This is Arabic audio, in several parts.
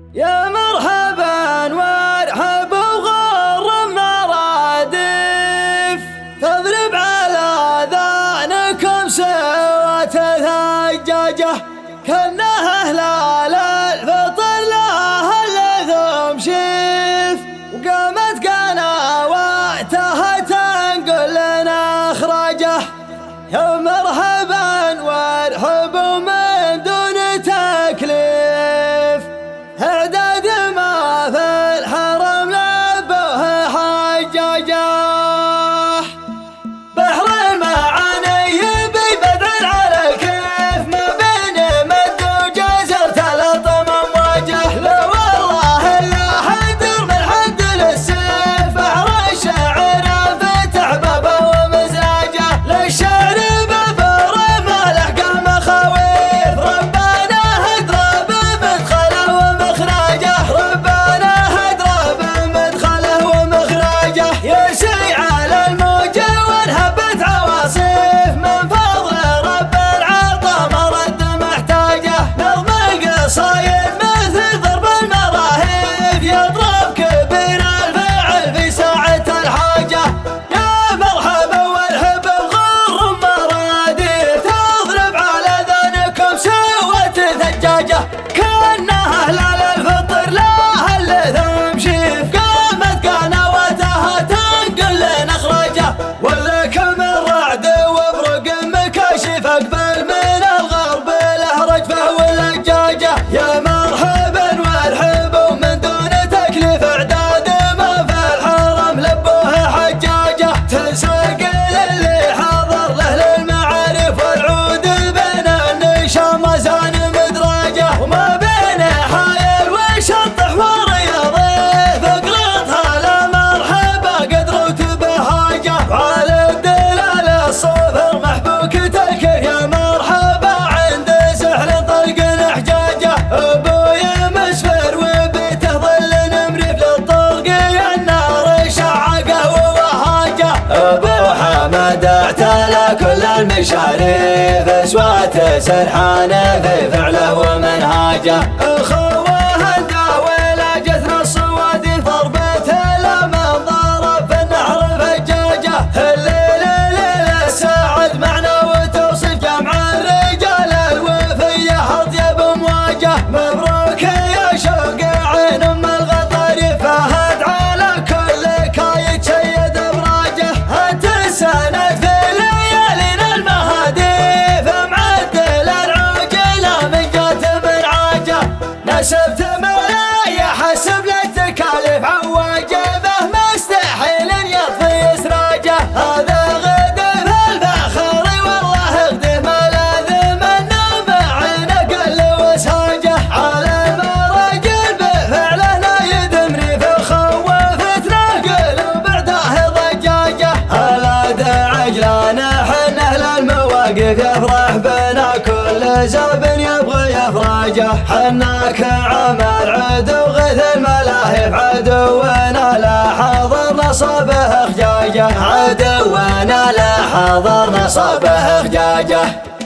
يا مرحبا وارحب وغر مرادف تضرب على اذانكم سوات الهجاجة كأنها هلال الفطر له اللثوم شيف وقامت قنواتها تنقل لنا اخراجه. يا مرحبا وارحب من دون تكليف اعداد ما في الحرم لبوه حجاجه. بحر المعاني ببدر على الكيف ما بين مد وجزر تلطم امواجه. لا والله الا حدر من حد للسيف بحر الشعر فتح بابه ومزاجه. للشعر ببر ما لحقه مخاويف ربنا هدرى بمدخله ومخراجه. ربنا هدرى بمدخله ومخراجه. يسعي على الموج وانهبت عواصف من فضل رب العطا مرد محتاجه. نظم القصايد مثل ضرب المراهيف يضرب كبير الفعل في ساعة الحاجة. يا مرحبا وارحب بغر مرادف تضرب على اذانكم سوة ثجاجة كأنها هلال الفطر لها اللثوم شيف قامت قنواتها تنقل لنا اخراجه. ولكم الرعد وبرق مكاشف اقبل من الغرب له رجفه واللجاجه. يا مرحبا وارحب ومن دون تكليف اعداد ما في الحرم لبوه حجاجه. تساق للي حضر له للمعارف والعود بين النشام مزان مدراجه. وما بين حايل وشطح ورياضيف اقلطها لا مرحبا قدر وتبهاجه. وعلى الدلال الصفر محبوك تلكه يا مرحبا عند سحل طلق حجاجه. ابوي مسفر وبيته ظل مريف للطلق النار شعقه ووهاجه. ابو حمد اعتلى كل المشاريف اصوات سرحانه في فعله ومنهاجه. اخوه الداوله جثر الصوادي ضربته لمن ضرب في النحر فجاجه. الليل ليل السعد معنا وتوصف جمع الرجال الوفيه اطيب مواجه. مبروك يا شوق عين ام الغطاري فهد على كل كايد شيد ابراجه. انت السند في ليالينا المهاديف معدل العجله من جات من عاجه. نسبت مولاي حسب للتكاليف عواجبه مستحيل يطفي اسراجه. هذا غدر الفخر والله غده ملاذ منه معنا قل وساجه. على المراجل بفعله نايد مريف خوفتنا قلوب بعده ضجاجه. هلا عجلان حنه للمواقف يفرح بنا كل زاب يبغى يفراجه. حناك عمل عدو غث الملاهف عدونا لا حضر نصابه خجاجه. عدونا لا حضر نصابه خجاجه.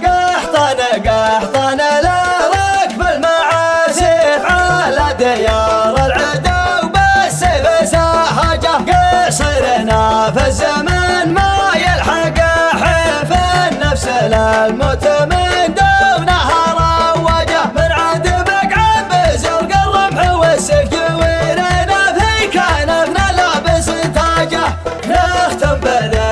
قحطن لا ركب المعازف على ديار العدو بالسيف ساهجه. قصرنا في الزمن ما يلحق حيف النفس للموت من دونها رواجه. من عاد بقعد بزرق الرمح والسيف جويرنا في كنفنا لابس تاجه. نختم بذي